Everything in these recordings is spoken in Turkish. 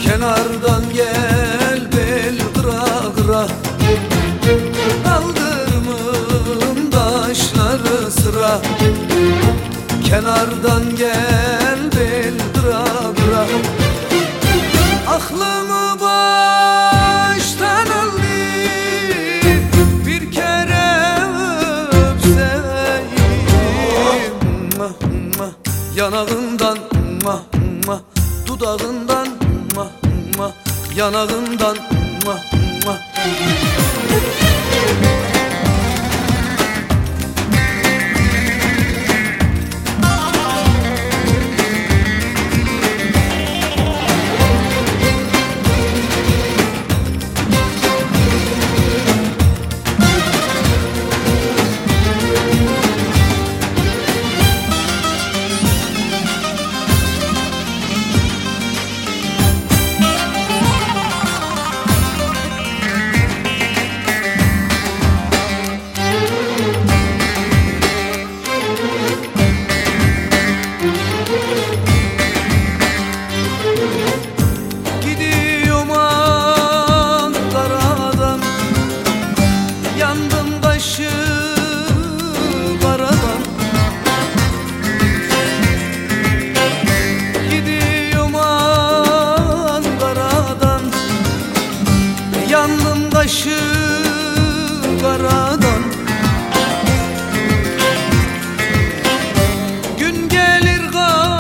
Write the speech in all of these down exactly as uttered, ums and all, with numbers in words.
Kenardan gel bel kıra kıra, kaldırımın taşları sıra. Kenardan gel bel kıra kıra, aklımı baştan aldı. Bir kere öpseydim mah, mah, yanağından mah, mah, dudağından mah, mah, yanağından mah, mah. Gidiyorum Ankara'dan, yandım kaşı karadan. Gidiyorum Ankara'dan, yandım kaşı karadan. Gün gelir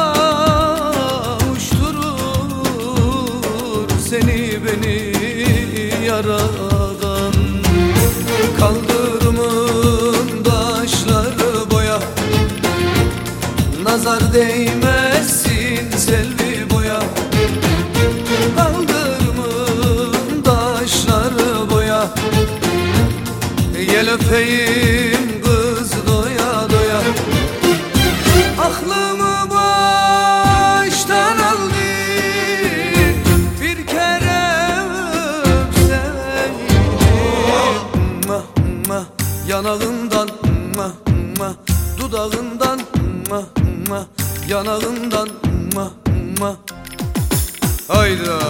kavuşturur seni beni yaradan. Kaldırımın taşları boya, nazar değmesin selvi boya. Kaldırımın taşları boya, gel öpeyim kız doya doya. Aklımı baştan aldı. Bir kere öpseydim mah, mah, yanağından mah, mah, dudağından mah, mah, yanağından mah, mah. Hayda.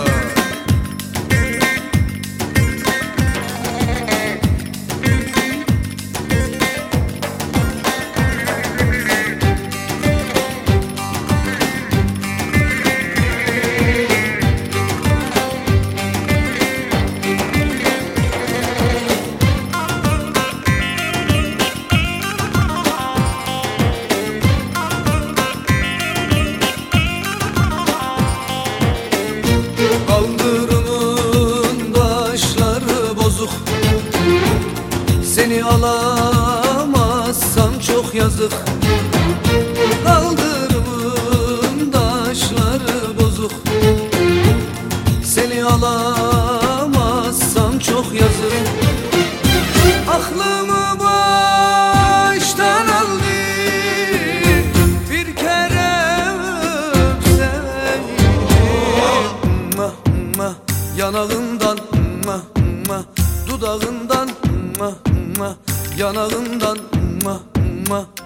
Kaldırımın taşları bozuk, seni alamazsam çok yazık. Kaldırımın taşları bozuk, seni alamazsam çok yazık. Aklımı baştan aldı. Bir kere öpseydim mah, mah, yanağından mah, mah, dudağından mah, mah, yanağından mah, mah.